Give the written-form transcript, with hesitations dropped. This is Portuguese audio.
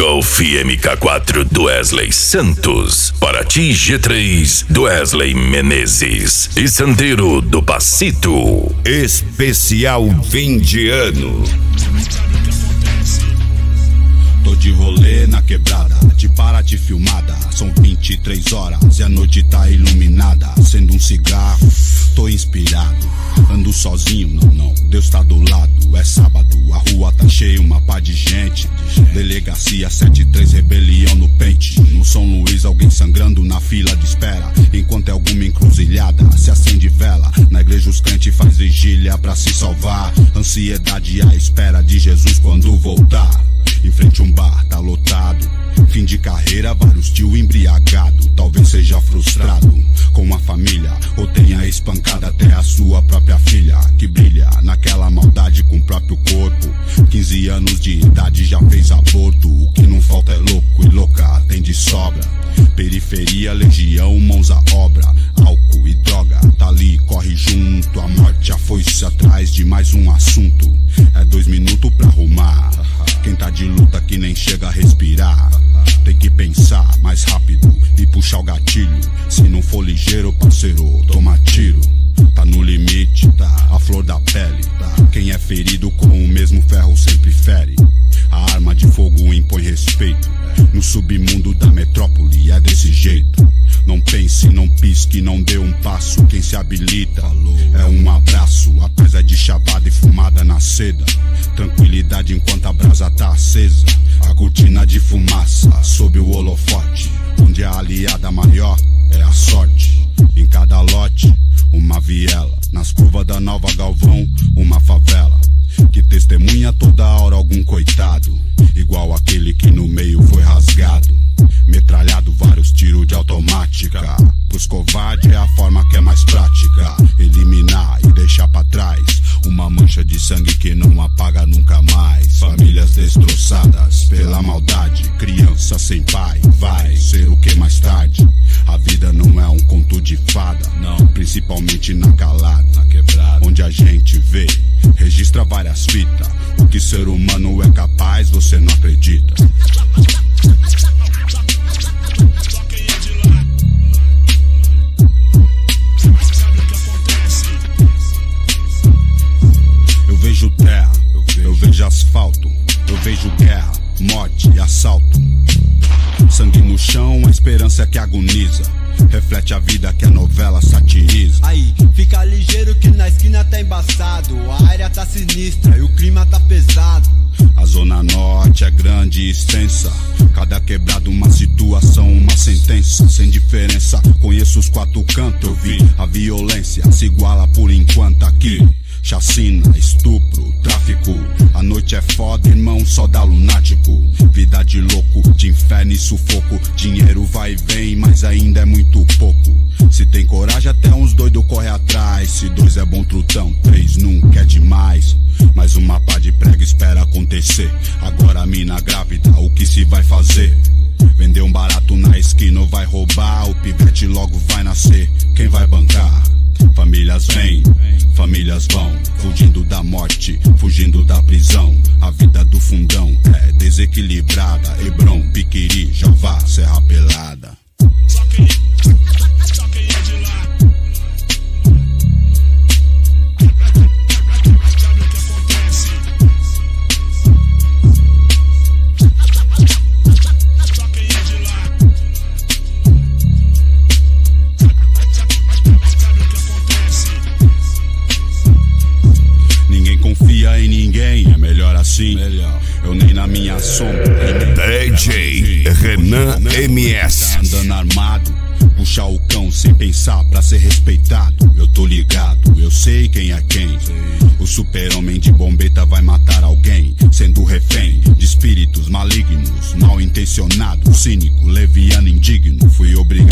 Golf MK4 do Wesley Santos, Paraty G3 do Wesley Menezes e Sandero do Pacito. Especial fim de ano. Tô de rolê na quebrada, de Paraty filmada. São 23 horas e a noite tá iluminada. Acendo um cigarro, tô inspirado. Ando sozinho, não, Deus tá do lado. É sábado, a rua tá cheia, uma pá de gente. Delegacia 73, rebelião no pente. No São Luís, alguém sangrando na fila de espera. Enquanto é alguma encruzilhada, se acende vela. Na igreja os crentes faz vigília pra se salvar. Ansiedade à espera de Jesus quando voltar. Em frente um bar, tá lotado. Fim de carreira, vários tio embriagado. Talvez seja frustrado com a família, ou tenha espancado até a sua própria filha, que brilha naquela maldade com o próprio corpo. 15 anos de idade já fez aborto. O que não falta é louco e louca, tem de sobra. Periferia, legião, mãos à obra. Álcool e droga, tá ali, corre junto. A morte, a foice atrás de mais um assunto. É 2 minutos pra arrumar. Quem tá de luta que nem chega a respirar. Tem que pensar mais rápido e puxar o gatilho. Se não for ligeiro, parceiro, toma tiro. Tá no limite, tá a flor da pele, tá. Quem é ferido com o mesmo ferro sempre fere. A arma de fogo impõe respeito. No submundo da metrópole é desse jeito. Não pense, não pisque, não dê um passo. Quem se habilita é um abraço. A paz é de chavada e fumada na seda. Tranquilidade enquanto a brasa tá acesa. A cortina de fumaça sob o holofote. Onde a aliada maior é a sorte. Em cada lote, uma viela. Nas curvas da Nova Galvão, uma favela. Que testemunha toda hora algum coitado. Igual aquele que no meio foi rasgado. Metralhado, vários tiros de automática. Pros covardes é a forma que é mais prática. Eliminar e deixar pra trás uma mancha de sangue que não apaga nunca mais. Famílias destroçadas pela maldade. Criança sem pai, vai ser o que mais tarde. A vida não é um conto de fada, não. Principalmente na calada, na quebrada, onde a gente vê, registra várias fitas. O que ser humano é capaz, você não acredita. Eu vejo terra, eu vejo asfalto. Eu vejo guerra, morte e assalto. Sangue no chão, a esperança que agoniza. Reflete a vida que a novela satiriza. Aí, fica ligeiro que na esquina tá embaçado. A área tá sinistra e o clima tá pesado. A zona norte é grande e extensa. Cada quebrada uma situação, uma sentença. Sem diferença, conheço os 4 cantos. Eu vi a violência se iguala por enquanto aqui. Chacina, estupro, tráfico. A noite é foda, irmão, só dá lunático. Vida de louco, de inferno e sufoco. Dinheiro vai e vem, mas ainda é muito pouco. Se tem coragem, até uns doidos corre atrás. Se 2 é bom trutão, 3 nunca é demais. Mais uma pá de prego espera acontecer. Agora a mina grávida, o que se vai fazer? Vender um barato na esquina ou vai roubar? O pivete logo vai nascer, quem vai bancar? Famílias vêm, famílias vão, fugindo da morte, fugindo da prisão. A vida do fundão é desequilibrada. Hebron, Piquiri, Jová, Serra Pelada. Só quem é de lá. Sabe o que acontece? Só quem é de lá. Ninguém confia em ninguém, é melhor assim. Eu nem na minha sombra. DJ Renan MS. Tá andando armado, puxar o cão sem pensar pra ser respeitado. Eu tô ligado, eu sei quem é quem. O super-homem de bombeta vai matar alguém, sendo refém de espíritos malignos, mal intencionado, cínico, leviano, indigno. Fui obrigado